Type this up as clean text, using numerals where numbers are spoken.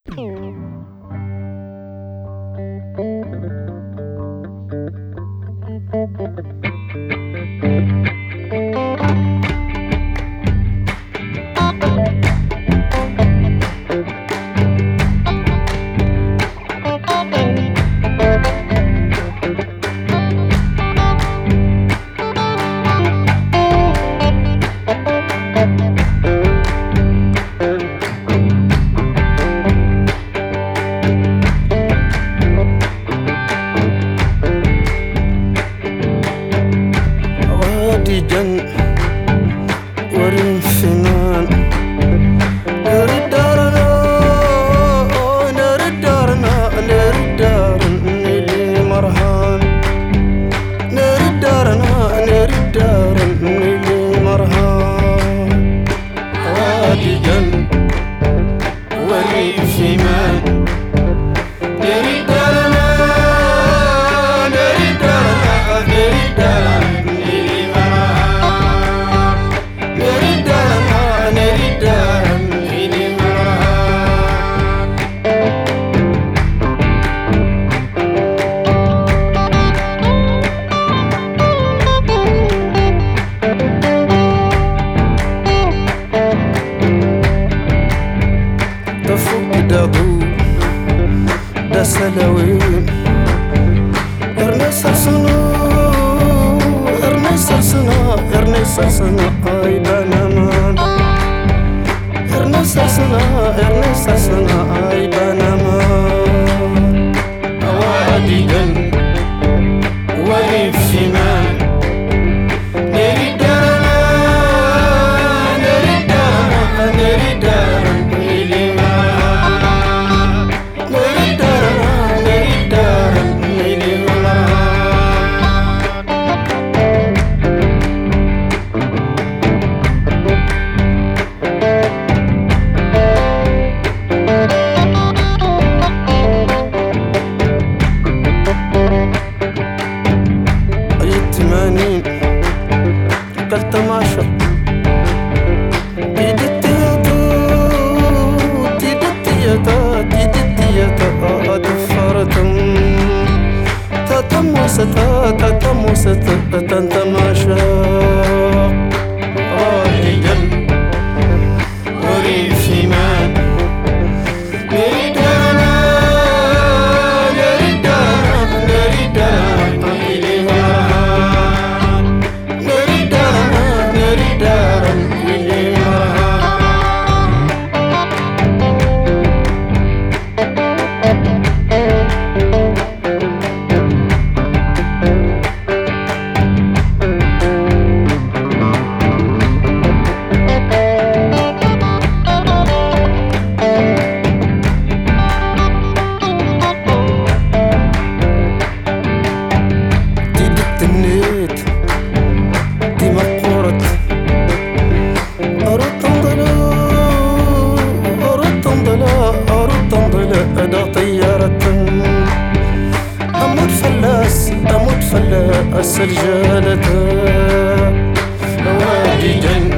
ورم فنان نرد دارنا نرد دارنا نرد دارنا اللي مرهان نرد دارنا نرد دارنا اللي مرهان وادي جن ورم فنان نرد دارنا نرد دارنا نرد دارنا دا سلاوين ارني سرسنا ارني سرسنا ارني سرسنا اي بنامان ارني سرسنا ارني سرسنا اي بنامان اوادي جن ولي فيمان نريد دارنا نريد دارنا نريد دارنا قلت ماشا تيدتيتا دفرتم تتموسة تنتماشا رجل وري فيمان نريدانا نريدانا نريدانا أموت فلاس الجالة وادي جن